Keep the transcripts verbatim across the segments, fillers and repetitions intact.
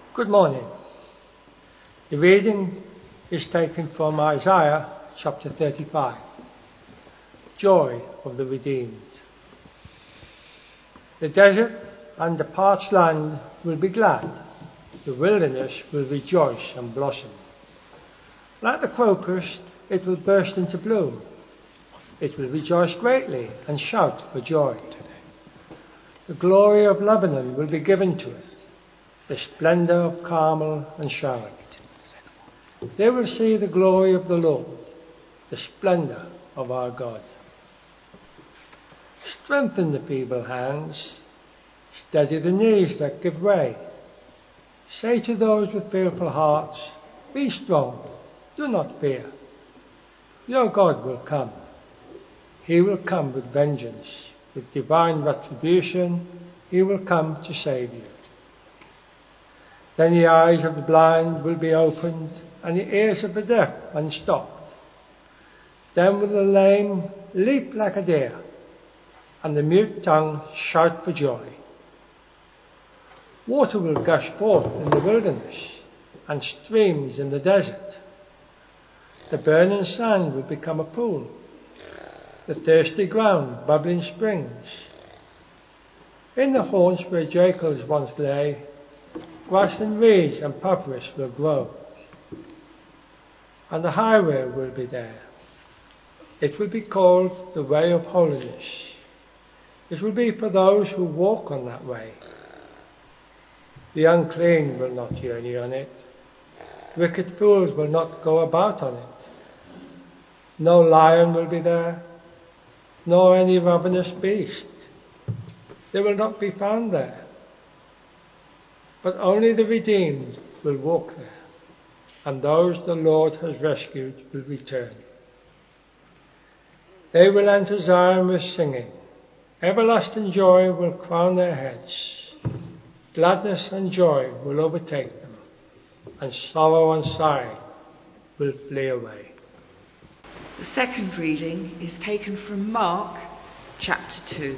Good morning. The reading is taken from Isaiah chapter thirty-five. Joy of the redeemed. The desert and the parched land will be glad. The wilderness will rejoice and blossom. Like the crocus, it will burst into bloom. It will rejoice greatly and shout for joy. The glory of Lebanon will be given to us, the splendour of Carmel and Sharon. They will see the glory of the Lord, the splendour of our God. Strengthen the feeble hands, steady the knees that give way. Say to those with fearful hearts, be strong, do not fear. Your God will come. He will come with vengeance, with divine retribution. He will come to save you. Then the eyes of the blind will be opened, and the ears of the deaf unstopped. Then will the lame leap like a deer, and the mute tongue shout for joy. Water will gush forth in the wilderness, and streams in the desert. The burning sand will become a pool, the thirsty ground bubbling springs. In the haunch where jackals once lay, grass and reeds and papyrus will grow, and the highway will be there. It will be called the way of holiness. It will be for those who walk on that way. The unclean will not journey on it. Wicked fools will not go about on it. No lion will be there, nor any ravenous beast. They will not be found there. But only the redeemed will walk there, and those the Lord has rescued will return. They will enter Zion with singing. Everlasting joy will crown their heads. Gladness and joy will overtake them, and sorrow and sighing will flee away. The second reading is taken from Mark chapter two.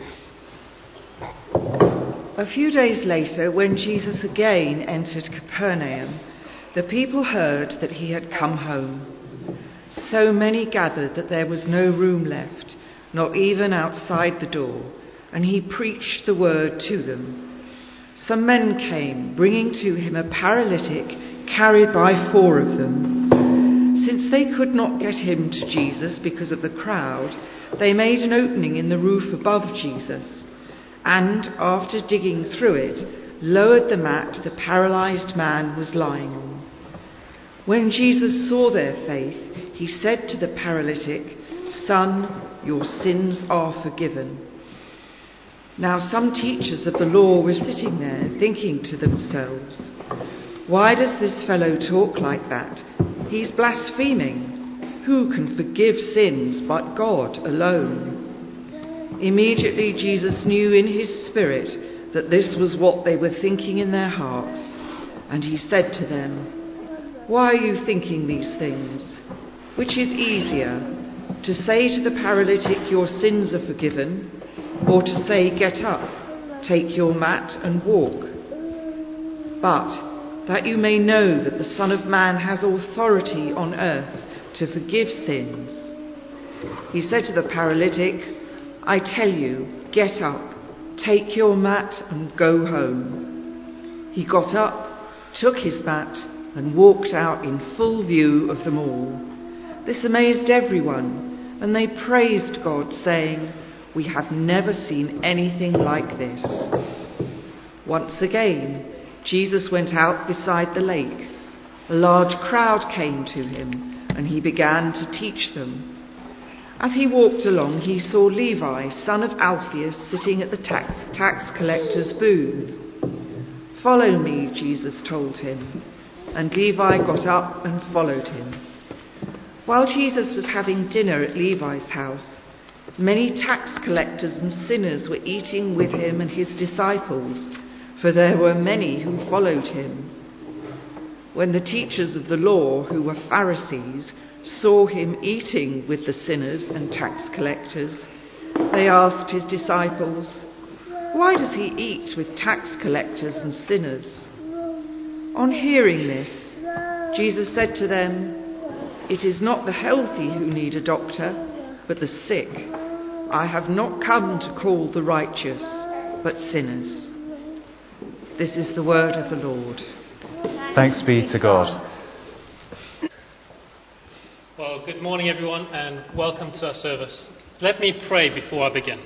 A few days later, when Jesus again entered Capernaum, the people heard that he had come home. So many gathered that there was no room left, not even outside the door, and he preached the word to them. Some men came, bringing to him a paralytic carried by four of them. Since they could not get him to Jesus because of the crowd, they made an opening in the roof above Jesus, and, after digging through it, lowered the mat the paralysed man was lying on. When Jesus saw their faith, he said to the paralytic, "Son, your sins are forgiven." Now some teachers of the law were sitting there, thinking to themselves, "Why does this fellow talk like that? He's blaspheming. Who can forgive sins but God alone?" Immediately Jesus knew in his spirit that this was what they were thinking in their hearts, and he said to them, "Why are you thinking these things? Which is easier, to say to the paralytic, 'Your sins are forgiven,' or to say, 'Get up, take your mat and walk'? But that you may know that the Son of Man has authority on earth to forgive sins." He said to the paralytic, "I tell you, get up, take your mat and go home." He got up, took his mat, and walked out in full view of them all. This amazed everyone, and they praised God, saying, "We have never seen anything like this." Once again, Jesus went out beside the lake. A large crowd came to him, and he began to teach them. As he walked along, he saw Levi, son of Alphaeus, sitting at the tax, tax collector's booth. "Follow me," Jesus told him, and Levi got up and followed him. While Jesus was having dinner at Levi's house, many tax collectors and sinners were eating with him and his disciples, for there were many who followed him. When the teachers of the law, who were Pharisees, saw him eating with the sinners and tax collectors, they asked his disciples, "Why does he eat with tax collectors and sinners?" On hearing this, Jesus said to them, "It is not the healthy who need a doctor, but the sick. I have not come to call the righteous, but sinners." This is the word of the Lord. Thanks be to God. Well, good morning, everyone, and welcome to our service. Let me pray before I begin.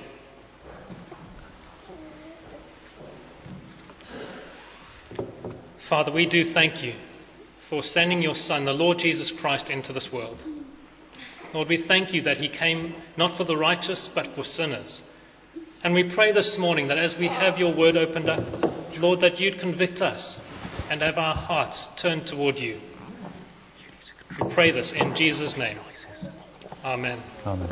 Father, we do thank you for sending your Son, the Lord Jesus Christ, into this world. Lord, we thank you that he came not for the righteous, but for sinners. And we pray this morning that as we have your word opened up, Lord, that you'd convict us and have our hearts turned toward you. We pray this in Jesus' name. Amen. Amen.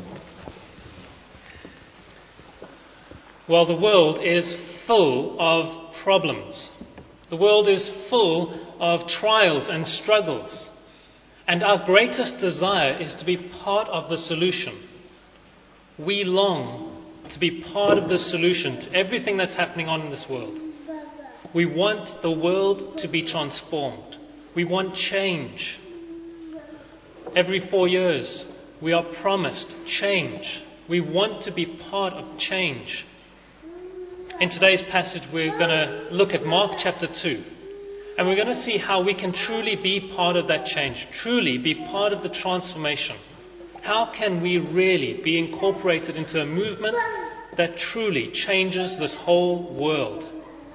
Well, the world is full of problems. The world is full of trials and struggles. And our greatest desire is to be part of the solution. We long to be part of the solution to everything that's happening on in this world. We want the world to be transformed. We want change. Every four years, we are promised change. We want to be part of change. In today's passage, we're going to look at Mark chapter two. And we're going to see how we can truly be part of that change, truly be part of the transformation. How can we really be incorporated into a movement that truly changes this whole world?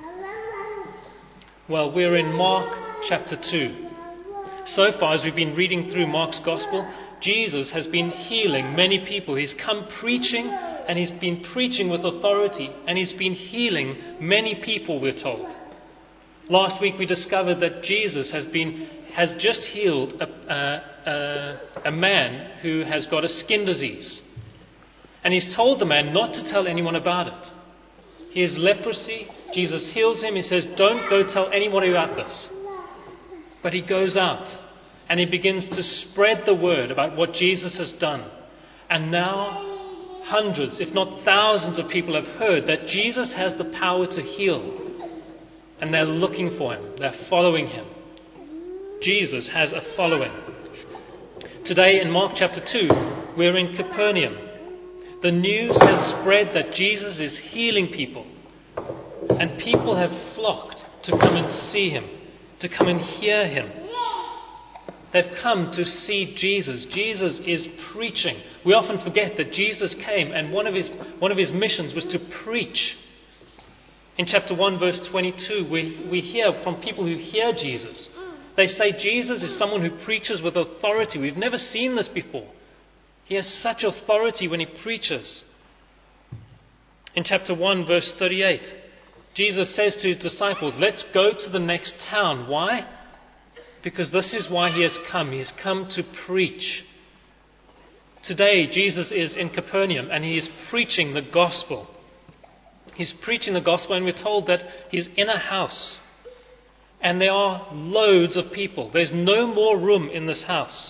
Well, we're in Mark chapter two. So far, as we've been reading through Mark's Gospel, Jesus has been healing many people. He's come preaching, and he's been preaching with authority, and he's been healing many people, we're told. Last week we discovered that Jesus has been has just healed a, a, a, a man who has got a skin disease. And he's told the man not to tell anyone about it. He has leprosy. Jesus heals him. He says, "Don't go tell anyone about this." But he goes out and he begins to spread the word about what Jesus has done. And now hundreds, if not thousands of people have heard that Jesus has the power to heal. And they're looking for him. They're following him. Jesus has a following. Today in Mark chapter two, we're in Capernaum. The news has spread that Jesus is healing people. And people have flocked to come and see him, to come and hear him. They've come to see Jesus. Jesus is preaching. We often forget that Jesus came and one of his, one of his missions was to preach. In chapter one, verse twenty-two, we, we hear from people who hear Jesus. They say Jesus is someone who preaches with authority. We've never seen this before. He has such authority when he preaches. In chapter one, verse thirty-eight, Jesus says to his disciples, "Let's go to the next town." Why? Because this is why he has come. He has come to preach. Today, Jesus is in Capernaum and he is preaching the gospel. He's preaching the gospel, and we're told that he's in a house. And there are loads of people. There's no more room in this house.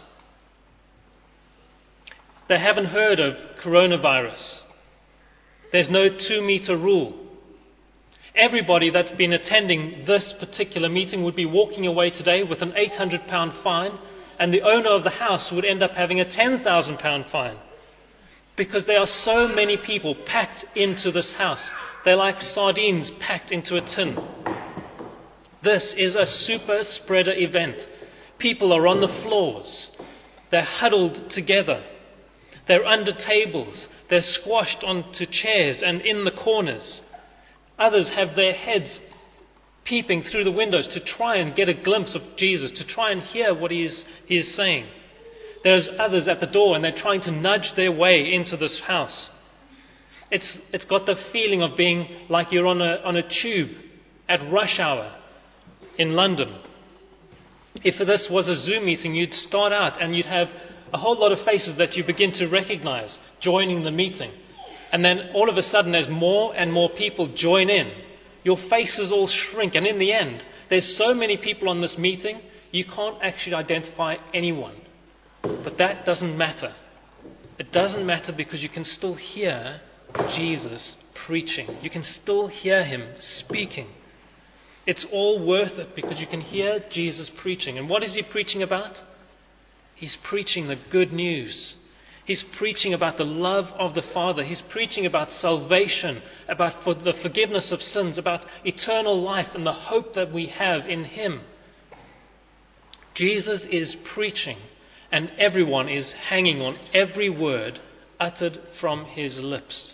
They haven't heard of coronavirus. There's no two-meter rule. Everybody that's been attending this particular meeting would be walking away today with an eight hundred pound fine, and the owner of the house would end up having a ten thousand pound fine. Because there are so many people packed into this house. They're like sardines packed into a tin. This is a super spreader event. People are on the floors. They're huddled together. They're under tables. They're squashed onto chairs and in the corners. Others have their heads peeping through the windows to try and get a glimpse of Jesus, to try and hear what he is, he is saying. There's others at the door and they're trying to nudge their way into this house. It's it's got the feeling of being like you're on a on a tube at rush hour in London. If this was a Zoom meeting, you'd start out and you'd have a whole lot of faces that you begin to recognize joining the meeting. And then all of a sudden as more and more people join in, your faces all shrink. And in the end, there's so many people on this meeting, you can't actually identify anyone. But that doesn't matter. It doesn't matter because you can still hear Jesus preaching. You can still hear him speaking. It's all worth it because you can hear Jesus preaching. And what is he preaching about? He's preaching the good news. He's preaching about the love of the Father. He's preaching about salvation, about for the forgiveness of sins, about eternal life and the hope that we have in him. Jesus is preaching, and everyone is hanging on every word uttered from his lips.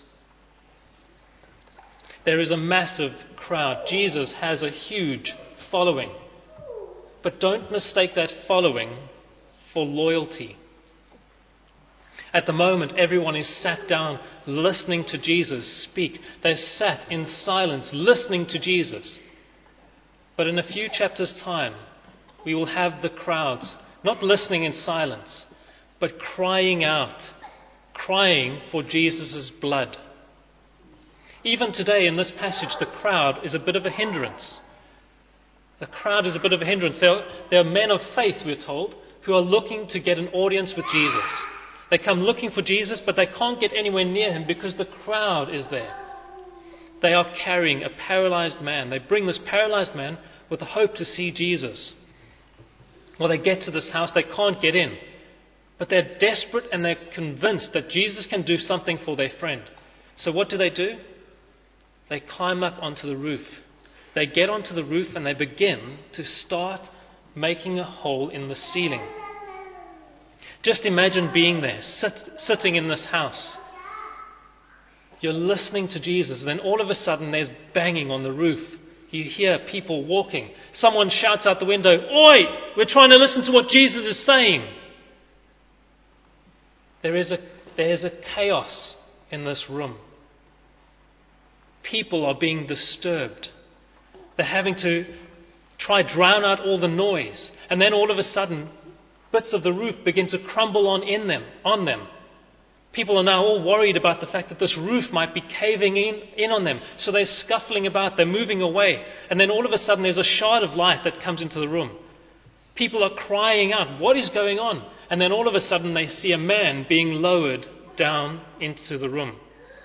There is a massive crowd. Jesus has a huge following. But don't mistake that following for loyalty. At the moment, everyone is sat down listening to Jesus speak. They're sat in silence listening to Jesus. But in a few chapters' time, we will have the crowds not listening in silence, but crying out, crying for Jesus' blood. Even today in this passage, the crowd is a bit of a hindrance. The crowd is a bit of a hindrance. There are, there are men of faith, we're told, who are looking to get an audience with Jesus. They come looking for Jesus, but they can't get anywhere near him because the crowd is there. They are carrying a paralyzed man. They bring this paralyzed man with the hope to see Jesus. Well, they get to this house, they can't get in. But they're desperate and they're convinced that Jesus can do something for their friend. So what do they do? They climb up onto the roof. They get onto the roof and they begin to start making a hole in the ceiling. Just imagine being there, sit, sitting in this house. You're listening to Jesus, and then all of a sudden there's banging on the roof. You hear people walking. Someone shouts out the window, "Oi, we're trying to listen to what Jesus is saying." There is a, there is a chaos in this room. People are being disturbed. They're having to try drown out all the noise. And then all of a sudden, bits of the roof begin to crumble on in them, on them. People are now all worried about the fact that this roof might be caving in, in on them. So they're scuffling about, they're moving away. And then all of a sudden there's a shard of light that comes into the room. People are crying out, "What is going on?" And then all of a sudden they see a man being lowered down into the room.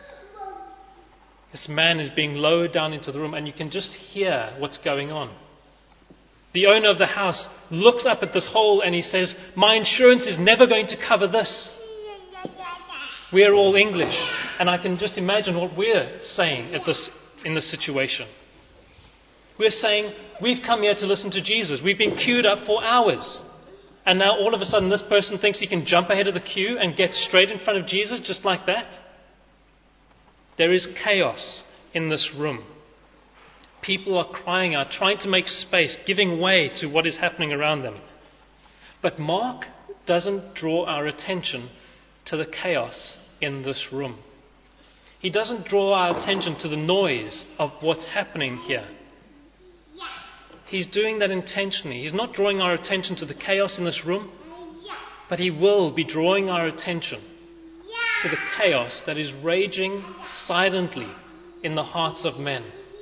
This man is being lowered down into the room, and you can just hear what's going on. The owner of the house looks up at this hole and he says, "My insurance is never going to cover this." We're all English, and I can just imagine what we're saying at this, in this situation. We're saying, we've come here to listen to Jesus. We've been queued up for hours. And now all of a sudden this person thinks he can jump ahead of the queue and get straight in front of Jesus just like that. There is chaos in this room. People are crying out, trying to make space, giving way to what is happening around them. But Mark doesn't draw our attention to the chaos in this room. He doesn't draw our attention to the noise of what's happening here. He's doing that intentionally. He's not drawing our attention to the chaos in this room, but he will be drawing our attention to the chaos that is raging silently in the hearts of men.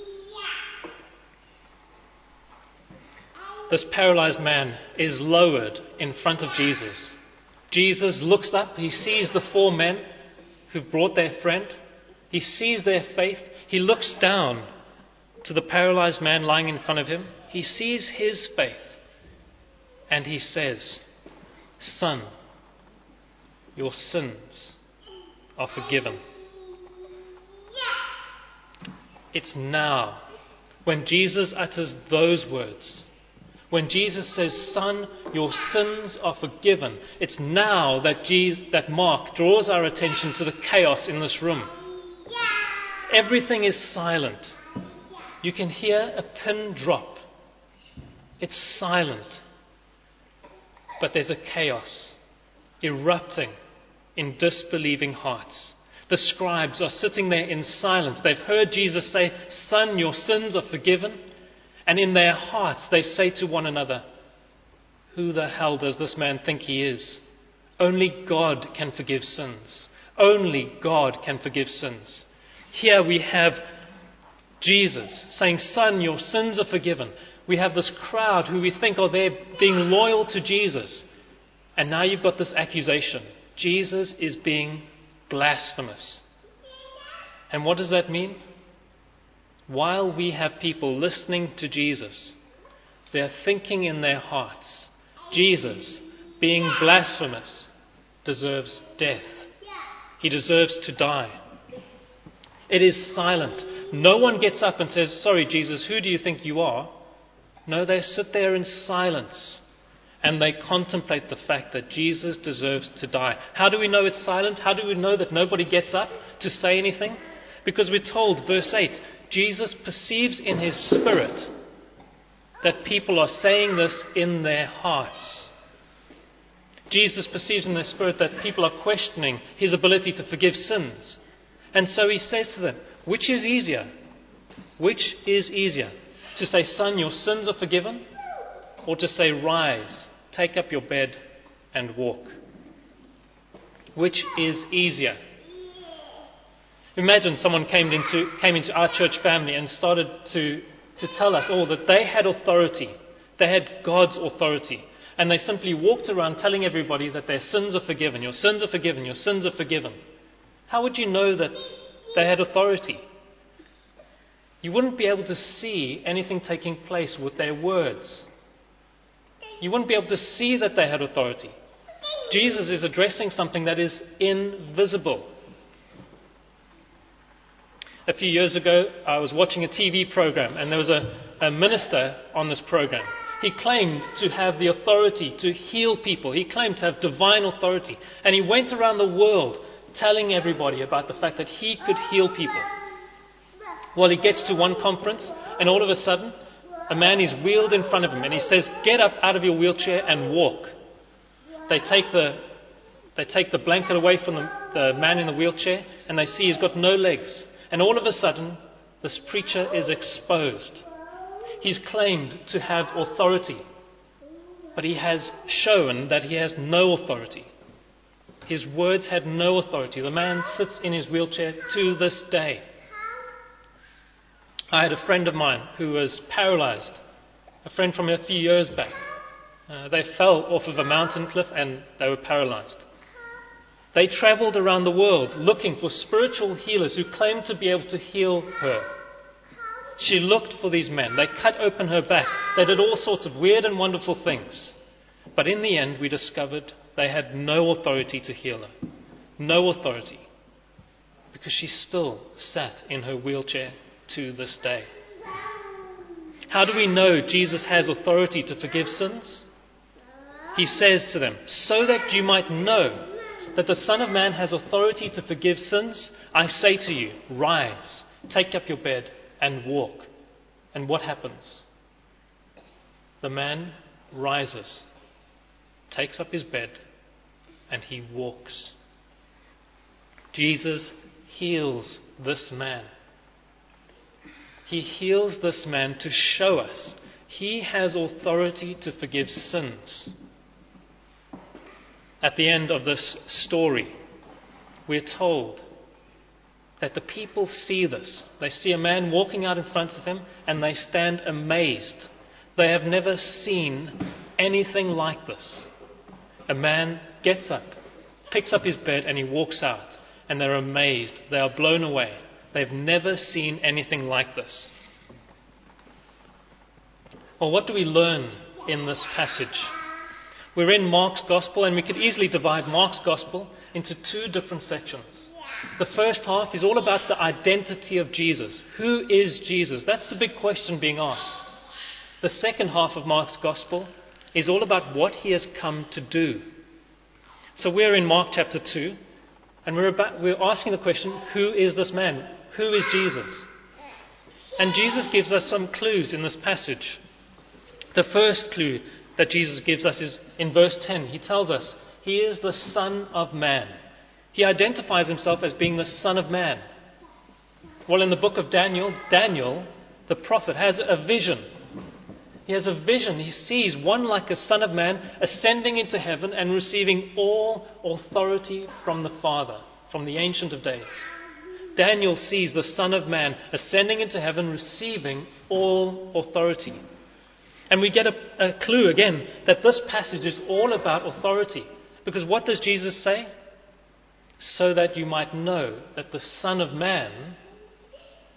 This paralyzed man is lowered in front of Jesus. Jesus looks up, he sees the four men who've brought their friend. He sees their faith. He looks down to the paralyzed man lying in front of him. He sees his faith. And he says, "Son, your sins are forgiven." It's now, when Jesus utters those words, when Jesus says, "Son, your sins are forgiven," it's now that Jesus, that Mark draws our attention to the chaos in this room. Everything is silent. You can hear a pin drop. It's silent. But there's a chaos erupting in disbelieving hearts. The scribes are sitting there in silence. They've heard Jesus say, "Son, your sins are forgiven." And in their hearts, they say to one another, "Who the hell does this man think he is? Only God can forgive sins. Only God can forgive sins." Here we have Jesus saying, "Son, your sins are forgiven." We have this crowd who we think are there being loyal to Jesus. And now you've got this accusation. Jesus is being blasphemous. And what does that mean? while we have people listening to Jesus, they're thinking in their hearts, Jesus, being blasphemous, deserves death. He deserves to die. It is silent. No one gets up and says, sorry, Jesus, who do you think you are? No, they sit there in silence and they contemplate the fact that Jesus deserves to die. How do we know it's silent? How do we know that nobody gets up to say anything? Because we're told, verse eight, Jesus perceives in his spirit that people are saying this in their hearts. Jesus perceives in their spirit that people are questioning his ability to forgive sins. And so he says to them, which is easier? Which is easier? To say, son, your sins are forgiven? Or to say, rise, take up your bed and walk? Which is easier? Imagine someone came into, came into our church family and started to, to tell us all that they had authority. They had God's authority. And they simply walked around telling everybody that their sins are forgiven. Your sins are forgiven. Your sins are forgiven. How would you know that they had authority? You wouldn't be able to see anything taking place with their words. You wouldn't be able to see that they had authority. Jesus is addressing something that is invisible. A few years ago, I was watching a T V program, and there was a, a minister on this program. He claimed to have the authority to heal people. He claimed to have divine authority. And he went around the world telling everybody about the fact that he could heal people. Well, he gets to one conference, and all of a sudden, a man is wheeled in front of him, and he says, get up out of your wheelchair and walk. They take the, they take the blanket away from the, the man in the wheelchair, and they see he's got no legs. And all of a sudden, this preacher is exposed. He's claimed to have authority, but he has shown that he has no authority. His words had no authority. The man sits in his wheelchair to this day. I had a friend of mine who was paralyzed, a friend from a few years back. Uh, they fell off of a mountain cliff and they were paralyzed. They traveled around the world looking for spiritual healers who claimed to be able to heal her. She looked for these men. They cut open her back. They did all sorts of weird and wonderful things. But in the end, we discovered they had no authority to heal her. No authority. Because she still sat in her wheelchair to this day. How do we know Jesus has authority to forgive sins? He says to them, so that you might know that the Son of Man has authority to forgive sins, I say to you, rise, take up your bed and walk. And what happens? The man rises, takes up his bed, and he walks. Jesus heals this man. He heals this man to show us he has authority to forgive sins. At the end of this story, we're told that the people see this. They see a man walking out in front of him and they stand amazed. They have never seen anything like this. A man gets up, picks up his bed and he walks out, and they're amazed. They are blown away. They've never seen anything like this. Well, what do we learn in this passage? We're in Mark's Gospel, and we could easily divide Mark's Gospel into two different sections. The first half is all about the identity of Jesus. Who is Jesus? That's the big question being asked. The second half of Mark's Gospel is all about what he has come to do. So we're in Mark chapter two, and we're, about, we're asking the question, who is this man? Who is Jesus? And Jesus gives us some clues in this passage. The first clue that Jesus gives us is in verse ten. He tells us he is the Son of Man. He identifies himself as being the Son of Man. Well, in the book of Daniel, Daniel, the prophet, has a vision. He has a vision. He sees one like a Son of Man ascending into heaven and receiving all authority from the Father, from the Ancient of Days. Daniel sees the Son of Man ascending into heaven, receiving all authority. And we get a, a clue again that this passage is all about authority. Because what does Jesus say? So that you might know that the Son of Man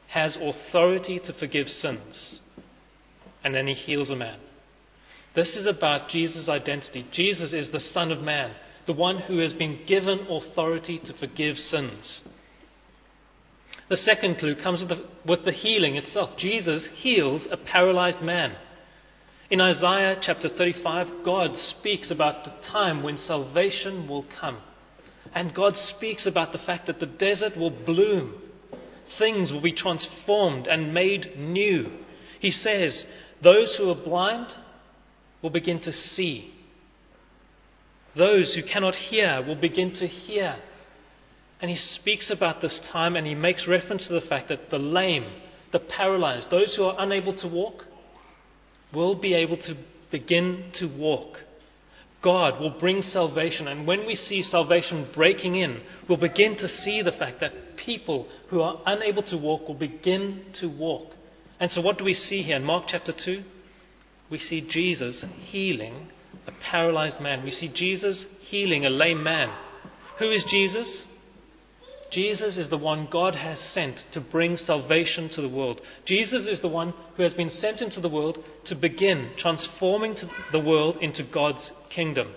has authority to forgive sins. And then he heals a man. This is about Jesus' identity. Jesus is the Son of Man, the one who has been given authority to forgive sins. The second clue comes with the, with the healing itself. Jesus heals a paralyzed man. In Isaiah chapter thirty-five, God speaks about the time when salvation will come. And God speaks about the fact that the desert will bloom. Things will be transformed and made new. He says, those who are blind will begin to see. Those who cannot hear will begin to hear. And he speaks about this time, and he makes reference to the fact that the lame, the paralyzed, those who are unable to walk, will be able to begin to walk. God will bring salvation, and when we see salvation breaking in, we'll begin to see the fact that people who are unable to walk will begin to walk. And so what do we see here in Mark chapter two? We see Jesus healing a paralyzed man. We see Jesus healing a lame man. Who is Jesus? Jesus is the one God has sent to bring salvation to the world. Jesus is the one who has been sent into the world to begin transforming the world into God's kingdom.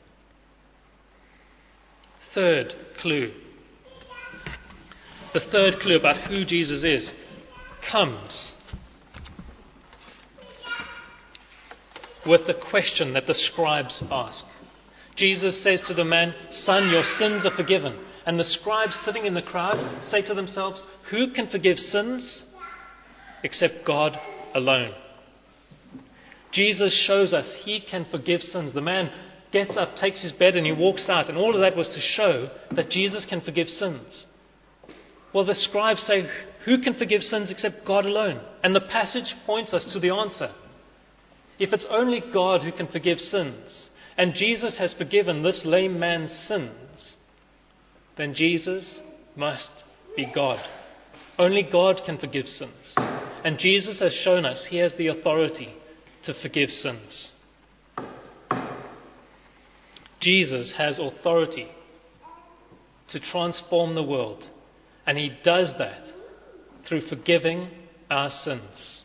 Third clue. The third clue about who Jesus is comes with the question that the scribes ask. Jesus says to the man, "Son, your sins are forgiven." And the scribes sitting in the crowd say to themselves, who can forgive sins except God alone? Jesus shows us he can forgive sins. The man gets up, takes his bed, and he walks out. And all of that was to show that Jesus can forgive sins. Well, the scribes say, who can forgive sins except God alone? And the passage points us to the answer. If it's only God who can forgive sins, and Jesus has forgiven this lame man's sins, then Jesus must be God. Only God can forgive sins. And Jesus has shown us he has the authority to forgive sins. Jesus has authority to transform the world. And he does that through forgiving our sins.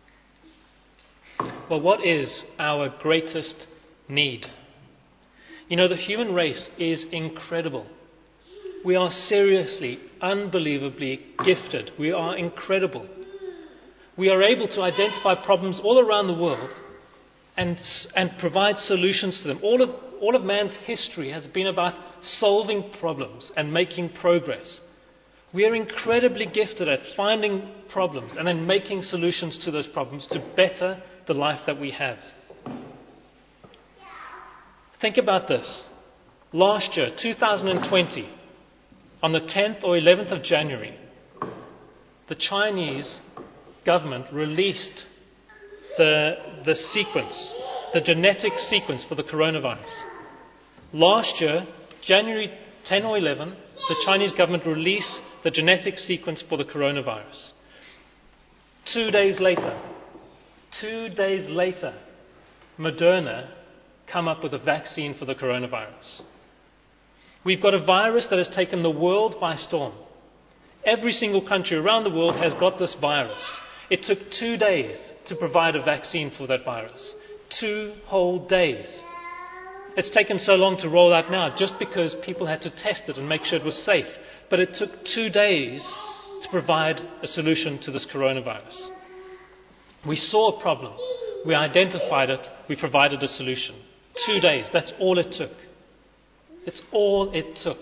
Well, what is our greatest need? You know, the human race is incredible. We are seriously, unbelievably gifted. We are incredible. We are able to identify problems all around the world and, and provide solutions to them. All of, all of man's history has been about solving problems and making progress. We are incredibly gifted at finding problems and then making solutions to those problems to better the life that we have. Think about this. Last year, two thousand twenty, on the tenth or eleventh of January, the Chinese government released the, the sequence, the genetic sequence for the coronavirus. Last year, January tenth or eleventh, the Chinese government released the genetic sequence for the coronavirus. Two days later, two days later, Moderna come up with a vaccine for the coronavirus. We've got a virus that has taken the world by storm. Every single country around the world has got this virus. It took two days to provide a vaccine for that virus. Two whole days. It's taken so long to roll out now just because people had to test it and make sure it was safe. But it took two days to provide a solution to this coronavirus. We saw a problem. We identified it. We provided a solution. Two days. That's all it took. It's all it took.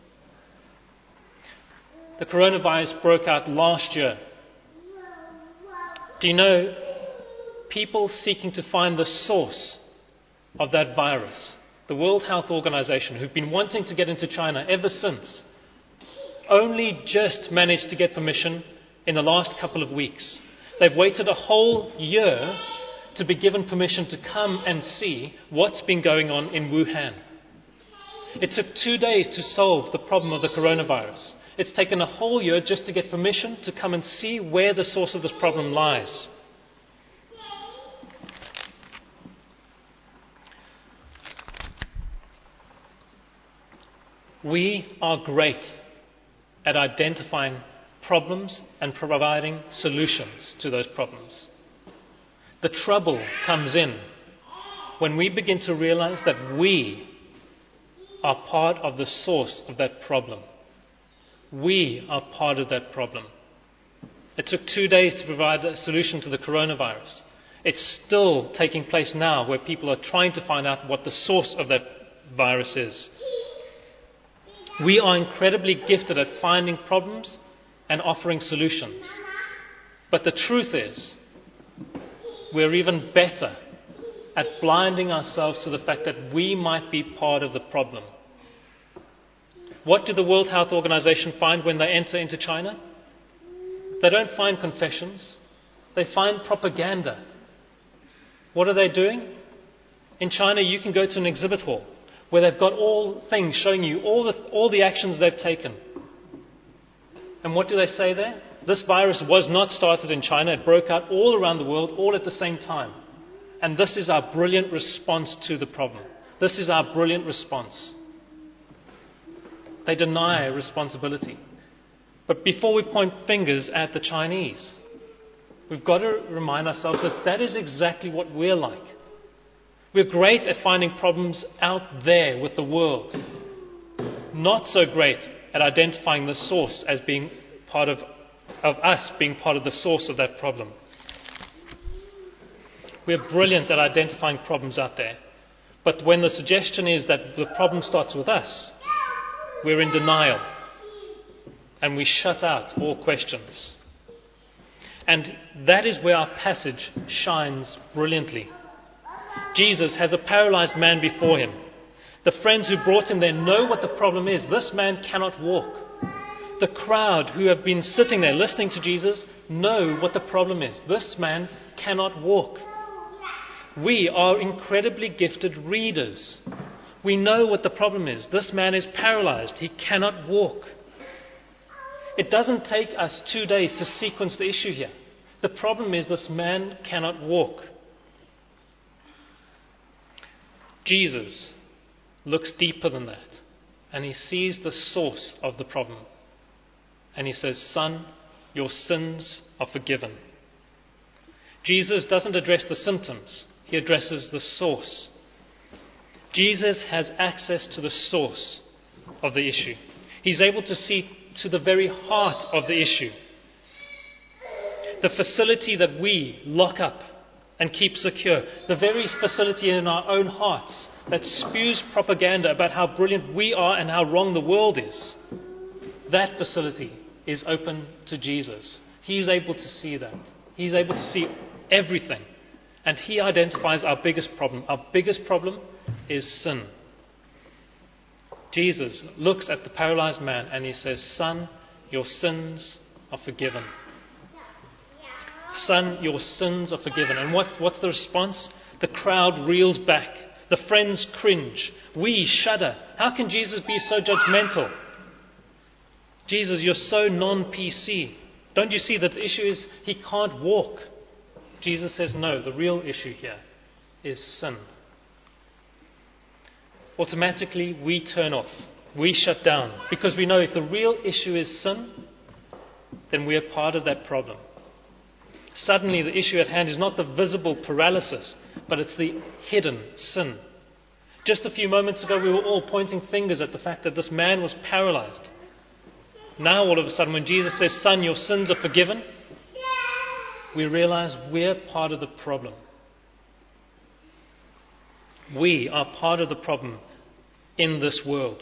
The coronavirus broke out last year. Do you know, people seeking to find the source of that virus, the World Health Organization, who've been wanting to get into China ever since, only just managed to get permission in the last couple of weeks. They've waited a whole year to be given permission to come and see what's been going on in Wuhan. It took two days to solve the problem of the coronavirus. It's taken a whole year just to get permission to come and see where the source of this problem lies. We are great at identifying problems and providing solutions to those problems. The trouble comes in when we begin to realize that we are part of the source of that problem. We are part of that problem. It took two days to provide a solution to the coronavirus. It's still taking place now where people are trying to find out what the source of that virus is. We are incredibly gifted at finding problems and offering solutions. But the truth is, we're even better at blinding ourselves to the fact that we might be part of the problem. What do the World Health Organization find when they enter into China? They don't find confessions. They find propaganda. What are they doing? In China, you can go to an exhibit hall where they've got all things showing you all the, all the actions they've taken. And what do they say there? This virus was not started in China. It broke out all around the world, all at the same time. And this is our brilliant response to the problem. This is our brilliant response. They deny responsibility. But before we point fingers at the Chinese, we've got to remind ourselves that that is exactly what we're like. We're great at finding problems out there with the world. Not so great at identifying the source as being part of, of us being part of the source of that problem. We're brilliant at identifying problems out there. But when the suggestion is that the problem starts with us, we're in denial. And we shut out all questions. And that is where our passage shines brilliantly. Jesus has a paralyzed man before him. The friends who brought him there know what the problem is. This man cannot walk. The crowd who have been sitting there listening to Jesus know what the problem is. This man cannot walk. We are incredibly gifted readers. We know what the problem is. This man is paralyzed. He cannot walk. It doesn't take us two days to sequence the issue here. The problem is this man cannot walk. Jesus looks deeper than that, and he sees the source of the problem. And he says, "Son, your sins are forgiven." Jesus doesn't address the symptoms. He addresses the source. Jesus has access to the source of the issue. He's able to see to the very heart of the issue. The facility that we lock up and keep secure, the very facility in our own hearts that spews propaganda about how brilliant we are and how wrong the world is, that facility is open to Jesus. He's able to see that. He's able to see everything. And he identifies our biggest problem. Our biggest problem is sin. Jesus looks at the paralyzed man and he says, "Son, your sins are forgiven." Son, your sins are forgiven. And what's, what's the response? The crowd reels back. The friends cringe. We shudder. How can Jesus be so judgmental? Jesus, you're so non-P C. Don't you see that the issue is he can't walk? Jesus says, no, the real issue here is sin. Automatically, we turn off. We shut down. Because we know if the real issue is sin, then we are part of that problem. Suddenly, the issue at hand is not the visible paralysis, but it's the hidden sin. Just a few moments ago, we were all pointing fingers at the fact that this man was paralyzed. Now, all of a sudden, when Jesus says, "Son, your sins are forgiven," we realize we're part of the problem. We are part of the problem in this world.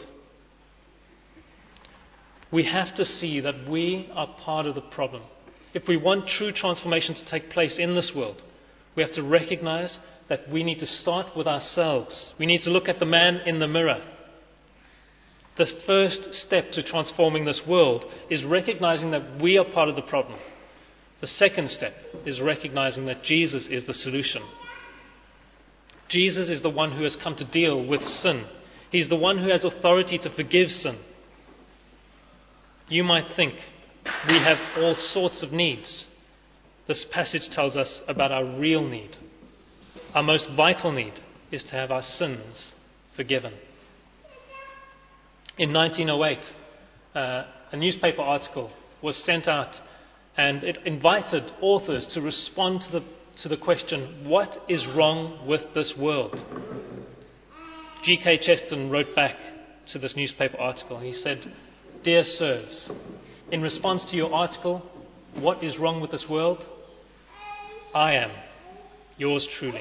We have to see that we are part of the problem. If we want true transformation to take place in this world, we have to recognize that we need to start with ourselves. We need to look at the man in the mirror. The first step to transforming this world is recognizing that we are part of the problem. The second step is recognizing that Jesus is the solution. Jesus is the one who has come to deal with sin. He's the one who has authority to forgive sin. You might think we have all sorts of needs. This passage tells us about our real need. Our most vital need is to have our sins forgiven. In nineteen oh eight, uh, a newspaper article was sent out, and it invited authors to respond to the, to the question, what is wrong with this world? G K Chesterton wrote back to this newspaper article. He said, "Dear sirs, in response to your article, what is wrong with this world? I am, yours truly."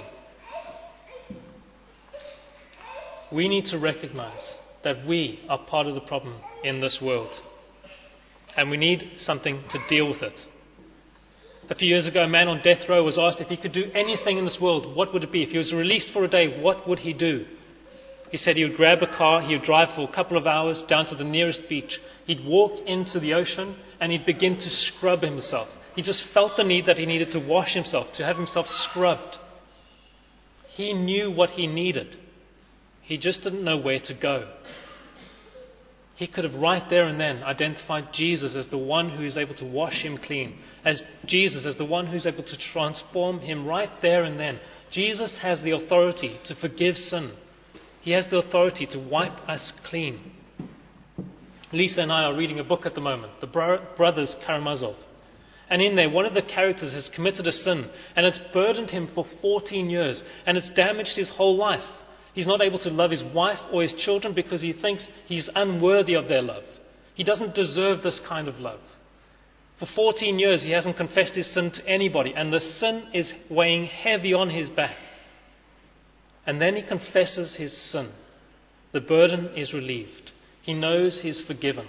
We need to recognize that we are part of the problem in this world, and we need something to deal with it. A few years ago, a man on death row was asked if he could do anything in this world, what would it be? If he was released for a day, what would he do? He said he would grab a car, he would drive for a couple of hours down to the nearest beach. He'd walk into the ocean and he'd begin to scrub himself. He just felt the need that he needed to wash himself, to have himself scrubbed. He knew what he needed. He just didn't know where to go. He could have right there and then identified Jesus as the one who is able to wash him clean, as Jesus as the one who's able to transform him right there and then. Jesus has the authority to forgive sin. He has the authority to wipe us clean. Lisa and I are reading a book at the moment, The Bro- Brothers Karamazov. And in there, one of the characters has committed a sin, and it's burdened him for fourteen years, and it's damaged his whole life. He's not able to love his wife or his children because he thinks he's unworthy of their love. He doesn't deserve this kind of love. For fourteen years, he hasn't confessed his sin to anybody, and the sin is weighing heavy on his back. And then he confesses his sin. The burden is relieved. He knows he's forgiven.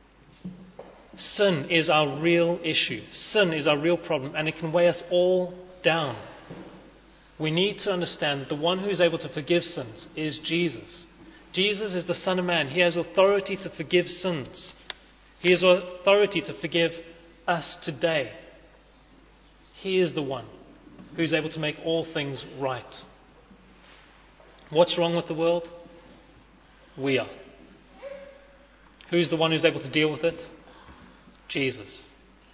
Sin is our real issue. Sin is our real problem, and it can weigh us all down. We need to understand that the one who is able to forgive sins is Jesus. Jesus is the Son of Man. He has authority to forgive sins. He has authority to forgive us today. He is the one who is able to make all things right. What's wrong with the world? We are. Who's the one who's able to deal with it? Jesus.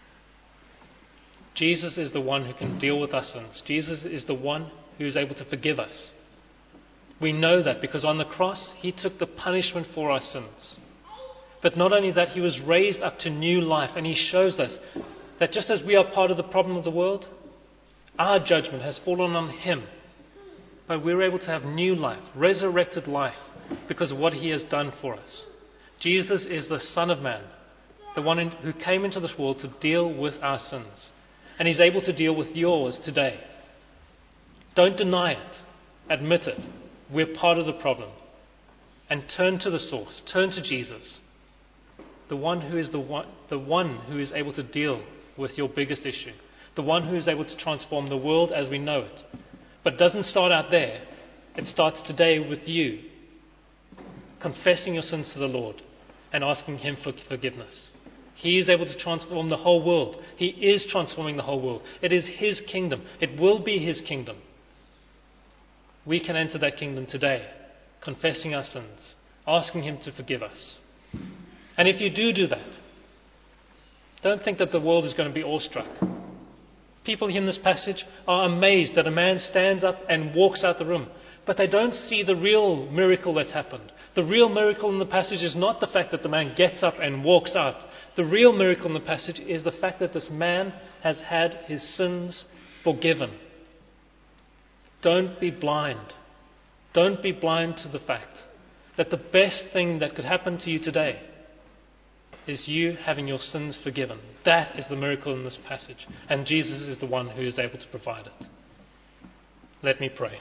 Jesus is the one who can deal with our sins. Jesus is the one who is able to forgive us. We know that because on the cross, he took the punishment for our sins. But not only that, he was raised up to new life, and he shows us that just as we are part of the problem of the world, our judgment has fallen on him. But we're able to have new life, resurrected life, because of what he has done for us. Jesus is the Son of Man, the one in, who came into this world to deal with our sins. And he's able to deal with yours today. Don't deny it. Admit it. We're part of the problem. And turn to the source. Turn to Jesus. The one who is the one, the one who is able to deal with your biggest issue. The one who is able to transform the world as we know it. But it doesn't start out there. It starts today with you confessing your sins to the Lord and asking him for forgiveness. He is able to transform the whole world. He is transforming the whole world. It is his kingdom. It will be his kingdom. We can enter that kingdom today, confessing our sins, asking him to forgive us. And if you do do that, don't think that the world is going to be awestruck. People in this passage are amazed that a man stands up and walks out the room, but they don't see the real miracle that's happened. The real miracle in the passage is not the fact that the man gets up and walks out. The real miracle in the passage is the fact that this man has had his sins forgiven. Don't be blind. Don't be blind to the fact that the best thing that could happen to you today is you having your sins forgiven. That is the miracle in this passage. And Jesus is the one who is able to provide it. Let me pray.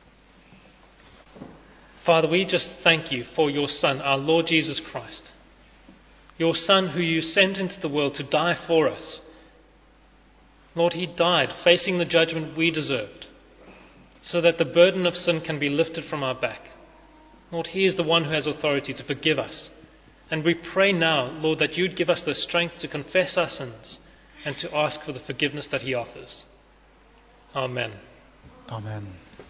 Father, we just thank you for your Son, our Lord Jesus Christ. Your Son who you sent into the world to die for us. Lord, he died facing the judgment we deserved, so that the burden of sin can be lifted from our back. Lord, he is the one who has authority to forgive us. And we pray now, Lord, that you'd give us the strength to confess our sins and to ask for the forgiveness that he offers. Amen. Amen.